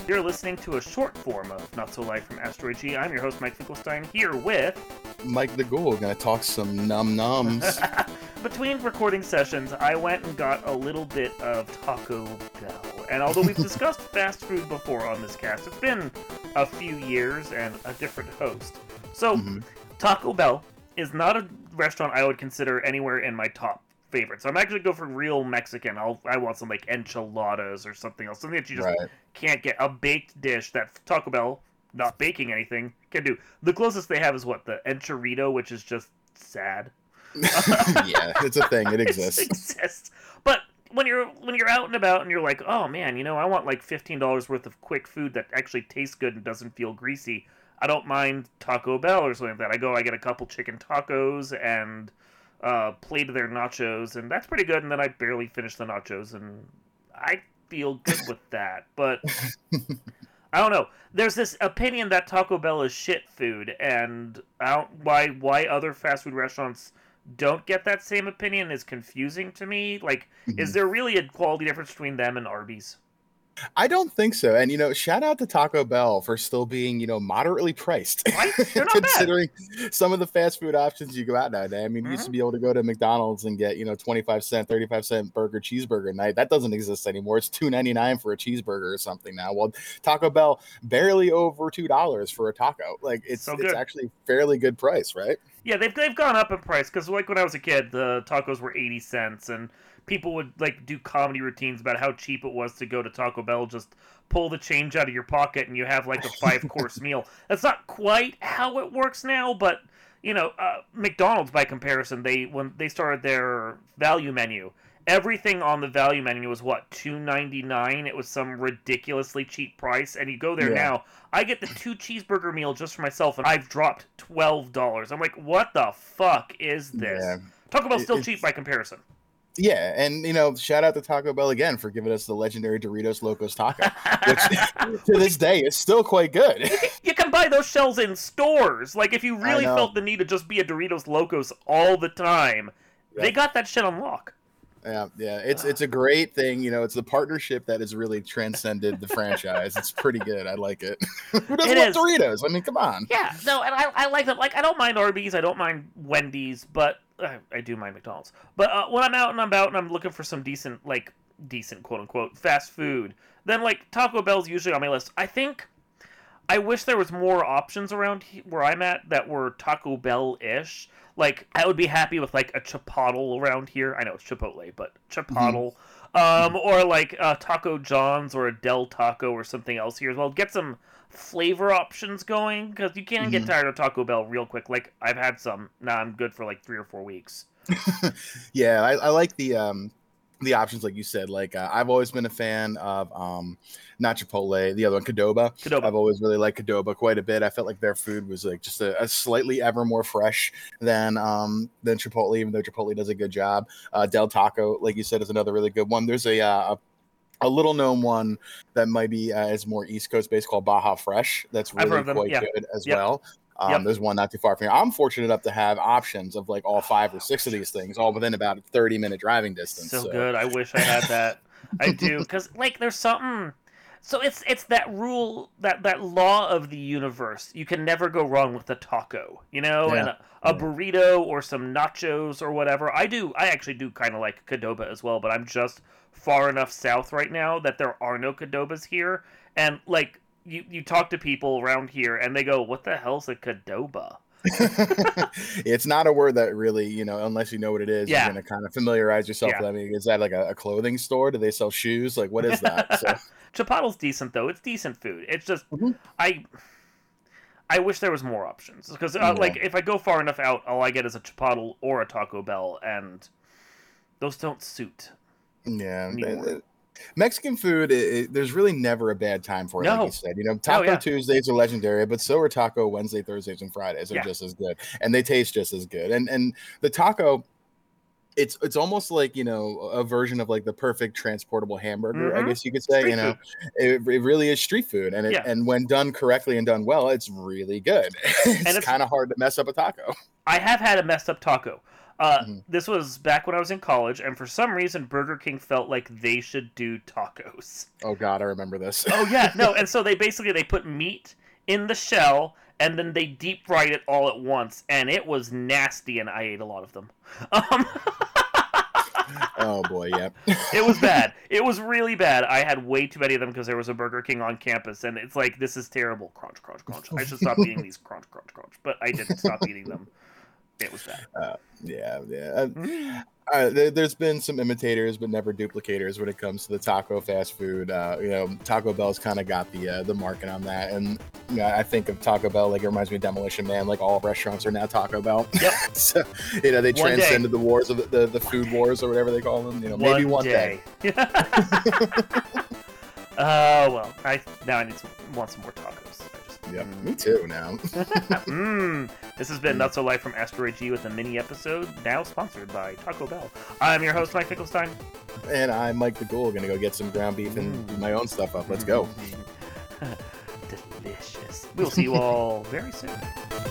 You're listening to a short form of Not So Live from Asteroid G. I'm your host, Mike Finkelstein, here with... Mike the Ghoul, gonna talk some num-nums. Between recording sessions, I went and got a little bit of Taco Bell. And although we've discussed fast food before on this cast, it's been a few years and a different host. So, Taco Bell is not a restaurant I would consider anywhere in my top favorites. I'm actually go for real Mexican. I want some like enchiladas or something else. Something that you just can't get. A baked dish that Taco Bell, not baking anything, can do. The closest they have is what? The enchilada, which is just sad. Yeah, it's a thing. It exists. It exists. But when you're out and about and you're like, oh man, I want like $15 worth of quick food that actually tastes good and doesn't feel greasy, I don't mind Taco Bell or something like that. I get a couple chicken tacos and plate of their nachos, and that's pretty good. And then I barely finish the nachos, and I feel good with that. But I don't know. There's this opinion that Taco Bell is shit food, and why other fast food restaurants don't get that same opinion is confusing to me. Like, is there really a quality difference between them and Arby's? I don't think so. And, shout out to Taco Bell for still being, moderately priced. Right? They're not considering some of the fast food options you go out nowadays. I mean, you used to be able to go to McDonald's and get, 25-cent, 35-cent burger, cheeseburger night. That doesn't exist anymore. It's $2.99 for a cheeseburger or something now. Well, Taco Bell, barely over $2 for a taco. Like, it's actually fairly good price, right? Yeah, they've gone up in price, because like when I was a kid, the tacos were 80 cents, and people would like do comedy routines about how cheap it was to go to Taco Bell, just pull the change out of your pocket and you have like a 5-course meal. That's not quite how it works now, but McDonald's by comparison, when they started their value menu, everything on the value menu was what, $2.99? It was some ridiculously cheap price, and you go there now, I get the 2 cheeseburger meal just for myself, and I've dropped $12. I'm like, what the fuck is this? Yeah. Taco Bell's still cheap by comparison. Yeah, and shout out to Taco Bell again for giving us the legendary Doritos Locos Taco, which to this day is still quite good. You can buy those shells in stores. Like, if you really felt the need to just be a Doritos Locos all the time, they got that shit on lock. Yeah, it's a great thing. It's the partnership that has really transcended the franchise. It's pretty good. I like it. Who doesn't want Doritos? I mean, come on. Yeah, no, and I like them. Like, I don't mind Arby's, I don't mind Wendy's, but I do mind McDonald's. But when I'm out and about and I'm looking for some decent quote unquote fast food, then like Taco Bell's usually on my list. I wish there was more options around where I'm at that were Taco Bell-ish. Like, I would be happy with, like, a Chipotle around here. I know it's Chipotle, but Chipotle. Or, like, Taco John's or a Del Taco or something else here as well. Get some flavor options going, because you can get tired of Taco Bell real quick. Like, I've had some. Now I'm good for, like, 3 or 4 weeks. Yeah, I like the options, like you said. Like, I've always been a fan of not Chipotle, the other one, Qdoba. I've always really liked Qdoba quite a bit. I felt like their food was like just a slightly ever more fresh than Chipotle, even though Chipotle does a good job. Del Taco, like you said, is another really good one. There's a little known one that might be is more East Coast based called Baja Fresh. That's really quite good as well. There's one not too far from here. I'm fortunate enough to have options of like all 5 or 6 of these things, all within about a 30-minute driving distance. So good. I wish I had that. I do, because like there's something. So it's that rule, that law of the universe. You can never go wrong with a taco, and a burrito or some nachos or whatever. I actually do kind of like Qdoba as well, but I'm just far enough south right now that there are no Qdobas here, and like. You talk to people around here, and they go, what the hell's a Qdoba? It's not a word that really, unless you know what it is, you're going to kind of familiarize yourself with it. I mean, is that like a clothing store? Do they sell shoes? Like, what is that? So. Chipotle's decent, though. It's decent food. It's just, I wish there was more options. Because, like, if I go far enough out, all I get is a Chipotle or a Taco Bell, and those don't suit. Yeah. Mexican food, there's really never a bad time for it, like you said. Taco Tuesdays are legendary, but so are Taco Wednesday, Thursdays, and Fridays are just as good, and they taste just as good. And the taco, it's almost like a version of like the perfect transportable hamburger, I guess you could say. It really is street food, and and when done correctly and done well, it's really good. It's kind of hard to mess up a taco. I have had a messed up taco. This was back when I was in college, and for some reason, Burger King felt like they should do tacos. Oh God, I remember this. Oh yeah, no, and so they put meat in the shell, and then they deep fried it all at once, and it was nasty, and I ate a lot of them. Oh boy, yeah. It was bad. It was really bad. I had way too many of them because there was a Burger King on campus, and it's like, this is terrible. Crunch, crunch, crunch. I should stop eating these. Crunch, crunch, crunch. But I didn't stop eating them. It was bad. Yeah. There's been some imitators, but never duplicators when it comes to the taco fast food. Taco Bell's kind of got the market on that, and I think of Taco Bell like it reminds me of Demolition Man. Like all restaurants are now Taco Bell. Yep. So they transcended the wars of the food wars or whatever they call them. Maybe one day. Well, I want some more tacos. Yep, me too now. This has been Not So Life from Asteroid G with a mini episode, now sponsored by Taco Bell. I'm your host, Mike Finkelstein. And I'm Mike the Ghoul, gonna go get some ground beef and do my own stuff up. Let's go. Delicious. We'll see you all very soon.